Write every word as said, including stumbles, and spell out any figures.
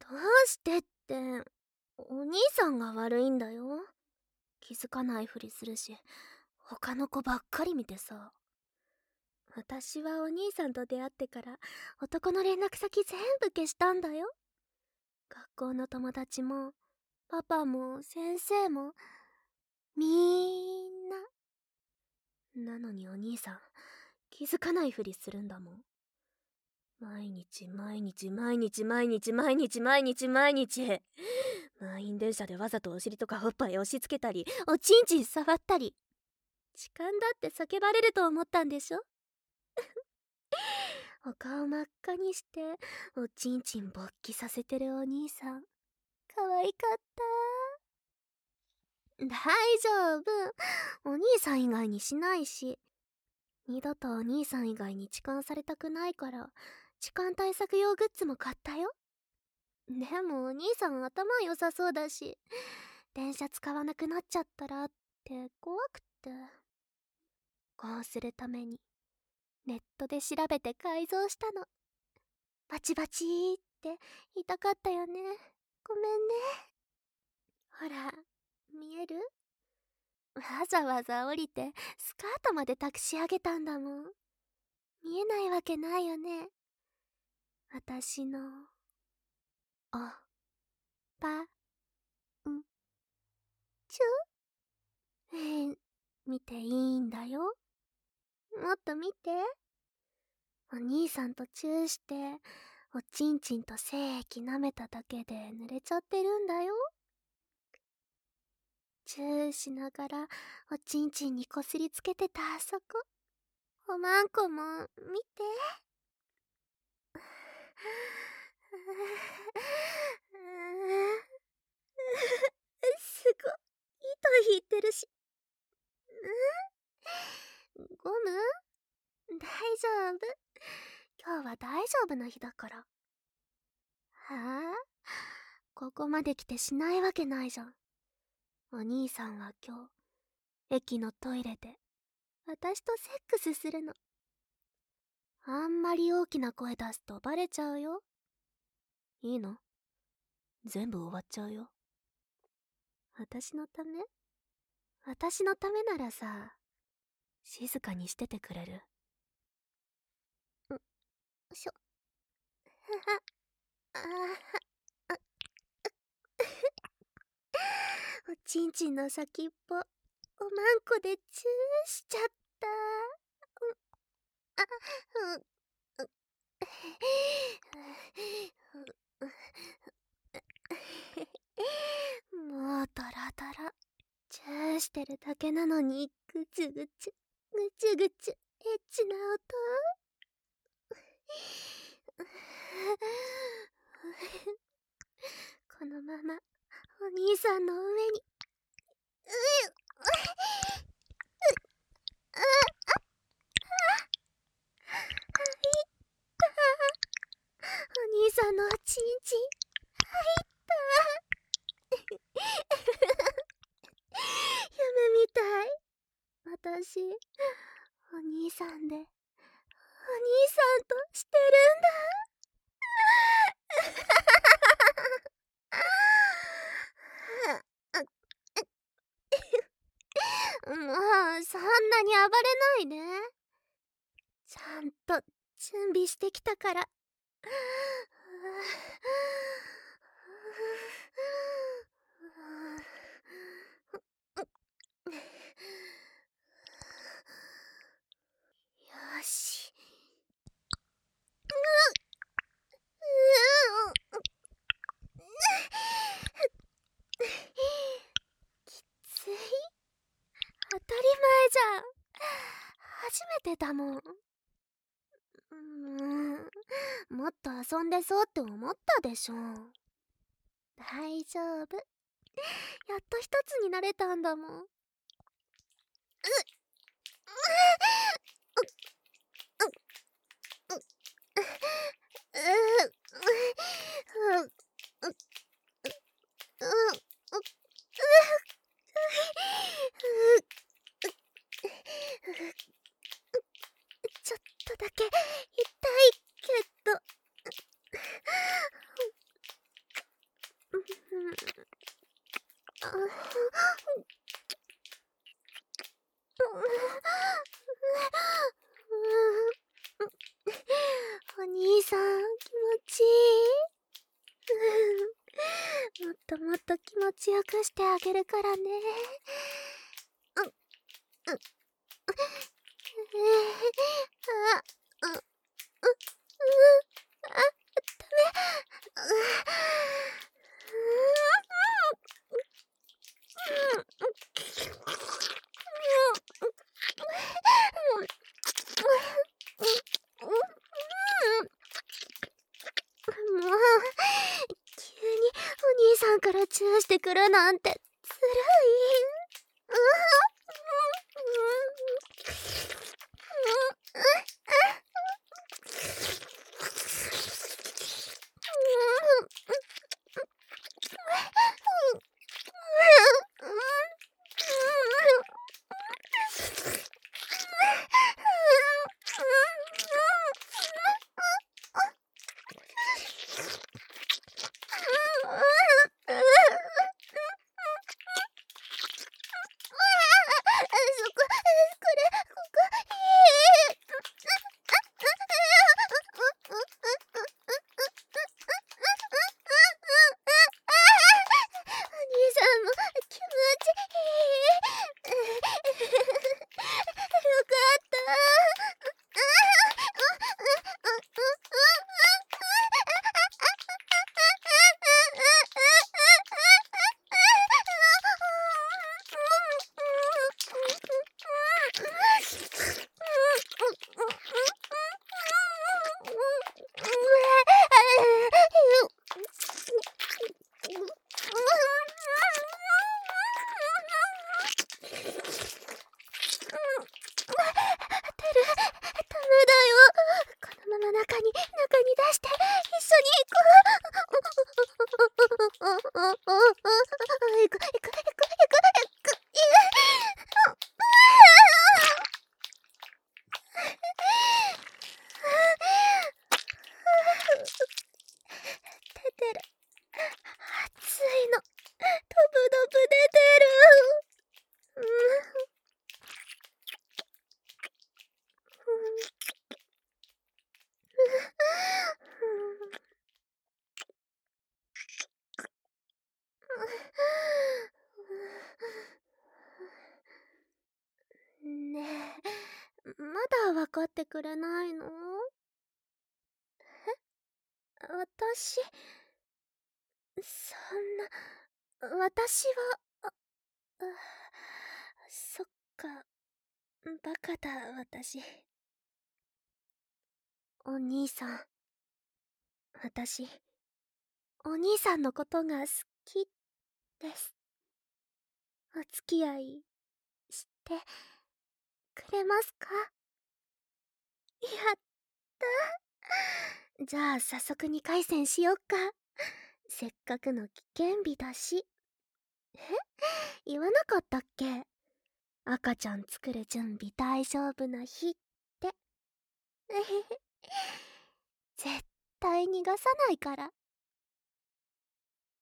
うしてって、お兄さんが悪いんだよ。気づかないふりするし、他の子ばっかり見てさ。私はお兄さんと出会ってから男の連絡先全部消したんだよ。学校の友達もパパも先生もみんな。なのにお兄さん気づかないふりするんだもん。毎日毎日毎日毎日毎日毎日毎日満員電車でわざとお尻とかおっぱい押し付けたり、おちんちん触ったり。痴漢だって叫ばれると思ったんでしょ。お顔真っ赤にしておちんちん勃起させてるお兄さん、可愛かった。大丈夫、お兄さん以外にしないし。二度とお兄さん以外に痴漢されたくないから痴漢対策用グッズも買ったよ。でもお兄さん頭良さそうだし、電車使わなくなっちゃったらって怖くって。こうするためにネットで調べて改造したの。バチバチーって痛かったよね。ごめんね。ほら、見える？わざわざ降りてスカートまで託し上げたんだもん。見えないわけないよね。私のおぱんちゅ？えー、見ていいんだよ。もっと見て。お兄さんとチューしておちんちんと精液舐めただけで濡れちゃってるんだよ。チューしながらおちんちんにこすりつけてたあそこ、おまんこも見て。すごい糸引いてるし。ゴム？大丈夫、今日は大丈夫な日だから。はあ、ここまで来てしないわけないじゃん。お兄さんは今日駅のトイレで私とセックスするの。あんまり大きな声出すとバレちゃうよ。いいの？全部終わっちゃうよ。私のため？私のためならさ、静かにしててくれる？んしょああおちんちんの先っぽおまんこでチューしちゃった。あうもうドラドラ。チューしてるだけなのにぐちゅぐちゅぐちゅぐちゅエッチな音。このままお兄さんの上にううああ入ったお兄さんのおちんちん入った夢みたい。私お兄さんでお兄さんとしてるんだ。もうそんなに暴れないで。ちゃんと準備してきたから。よし。きつい？当たり前じゃん。初めてだもん。うーん、もっと遊んでそうって思ったでしょ。大丈夫、やっと一つになれたんだもん。うっちょっとだけ痛いけど。 ともっと気持ちよくしてあげるからね。うん、うん、うあ、う、う、う、あ、ダメ。もう、急にお兄さんからチューしてくるなんてずるい。中に、中に出して、一緒に行こう。行く、行く、行く、行く、行く、行く。出てる。熱いの。ドブドブ出てる。ねえ、まだ分かってくれないの？え？私、そんな、私は、あ、あ、そっか、バカだ、私。お兄さん、私、お兄さんのことが好きです。お付き合いしてくれますか？やったじゃあ早速にかい戦しよっか。せっかくの危険日だし。え？言わなかったっけ？赤ちゃん作る準備大丈夫な日って。絶対逃がさないから。